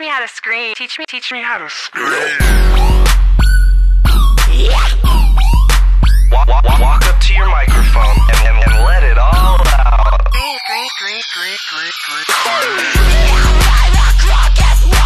how to scream. Teach me how to scream. Walk up to your microphone and let it all out. Scream.